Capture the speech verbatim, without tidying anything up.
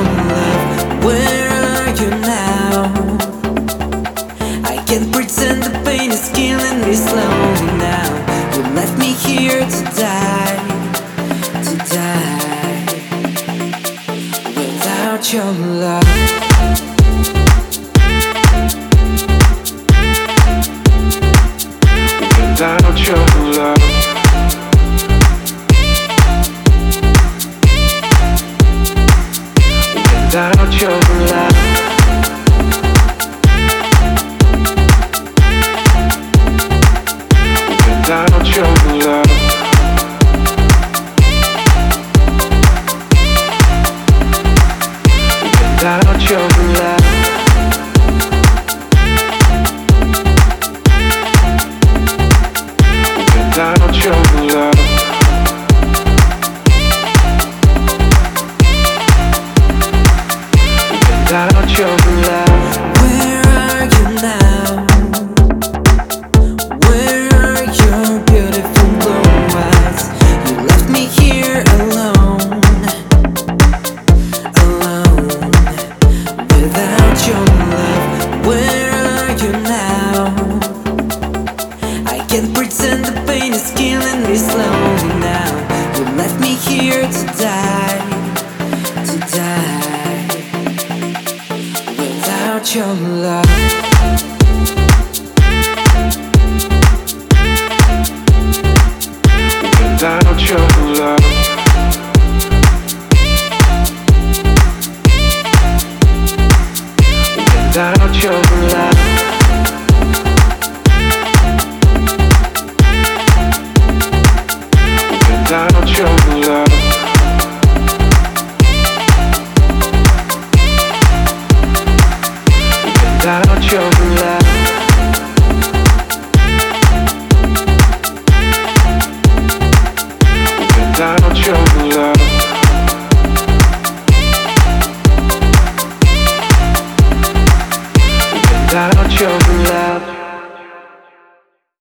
love, where are you now? I can't pretend the pain is killing me slowly now. You left me here to die, to die, without your love. Without your love, without your love, without your love, without your love. Without your love, without your love, where are you now? Where are your beautiful blue eyes? You left me here alone, alone, without your love. Where are you now? I can't pretend the pain is killing me slowly now. You left me here to die, to die, without your love. without your love, without your love, without your love.